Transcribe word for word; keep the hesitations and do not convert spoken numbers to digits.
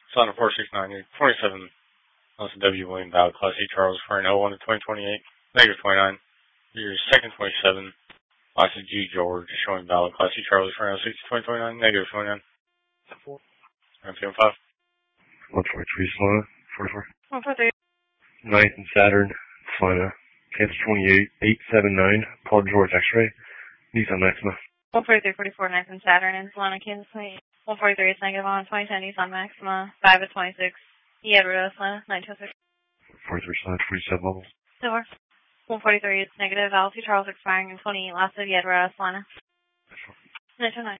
Solana four six nine, twenty-seven, Alpha W William Valid, Class C Charles, for an oh one to twenty twenty-eight, negative twenty-nine. Your second twenty-seven, Class G George, showing valid, Class C Charlie, for an oh six to twenty twenty-nine, negative twenty-nine. M P M five. one forty-three, Solana, forty-four. one forty-three. ninth and Saturn, Solana, Kansas twenty-eight, eight seven nine, Paul George X-ray, Nissan Maxima. one forty-three, forty-four, ninth and Saturn, in Solana, Kansas twenty-eight. one forty-three is negative on twenty ten, Nissan Maxima, five at twenty-six. Yedra, Solana, nine two six. forty-three, Solana, forty-seven levels. Silver. one forty-three is negative, L C Charles expiring in twenty-eight, last of Yedra, Solana. nine two nine.